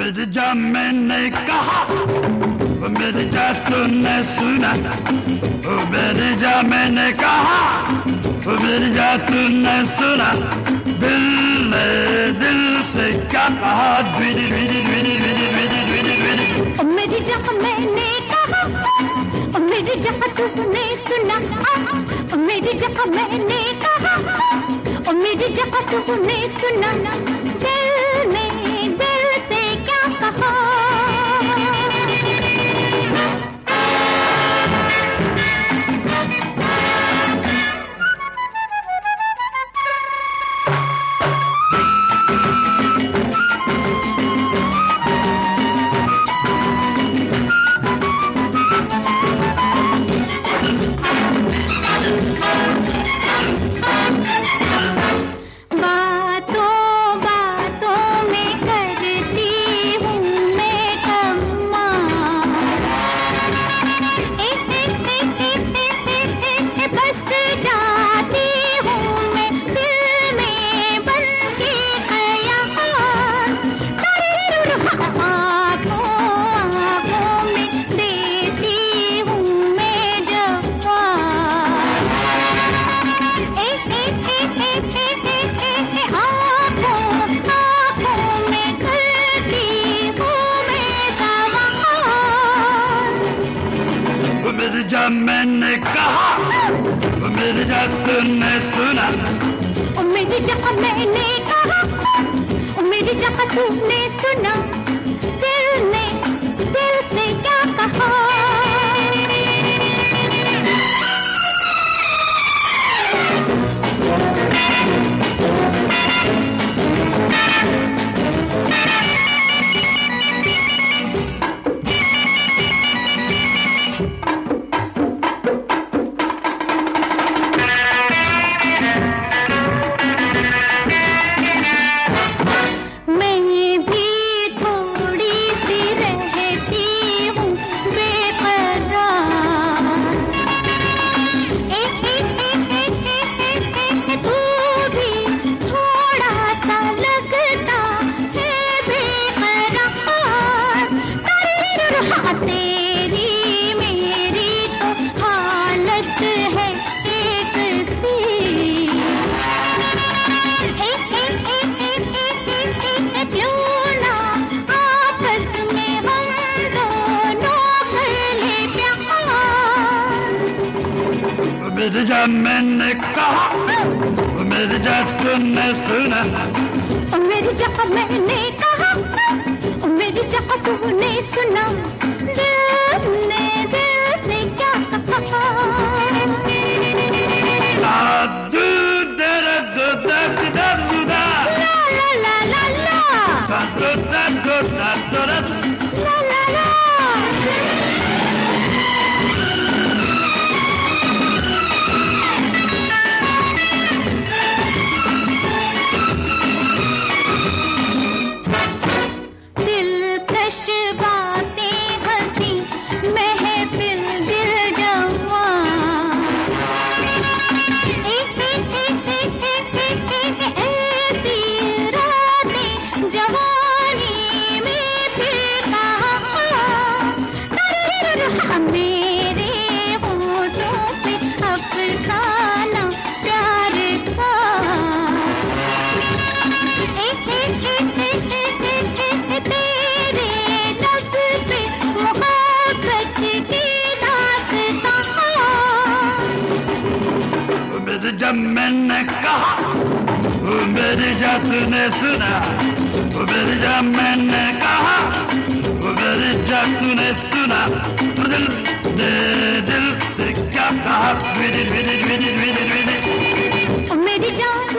मेरी जान मैंने कहा, मेरी जान तूने सुना, मेरी जान मैंने कहा, मेरी जान तूने सुना, दिल ने दिल से क्या कहा, मेरी जान मैंने कहा, मेरी जान तूने सुना, मेरी जान मैंने कहा, मेरी जान तूने सुना, दिल ने दिल से क्या कहा। मेरी जान मैंने कहा, मेरी जान तूने सुना, मेरी जान मैंने कहा, मेरी जान तूने सुना, दिल ने दिल से क्या कहा। तेरी मेरी तो हालत है एक सी, क्यों ना आपस में हम दोनों कर ले प्यार। मेरी जान मैंने कहा, मेरी जान तूने सुना, मेरी जान मैंने कहा, मेरी जान तूने सुना, दिल ने दिल से क्या कहा। दू दर दू दर दर दू दा, ला ला ला ला ला, दू दर दू दर दू दर, ला ला ला। दिलकश बातें हंसी महफिल दिल जवां, ऐसी रातें जवानी में फिर कहाँ, मेरे होठों पे अफसाना प्यार का, तेरे लफ्ज़ पे मोहब्बत की दास्तां। मेरी जान मैंने कहा, मेरी जान तूने सुना, मेरी जान मैंने कहा, मेरी जान तूने सुना, दिल ने दिल से क्या कहा, मेरी जान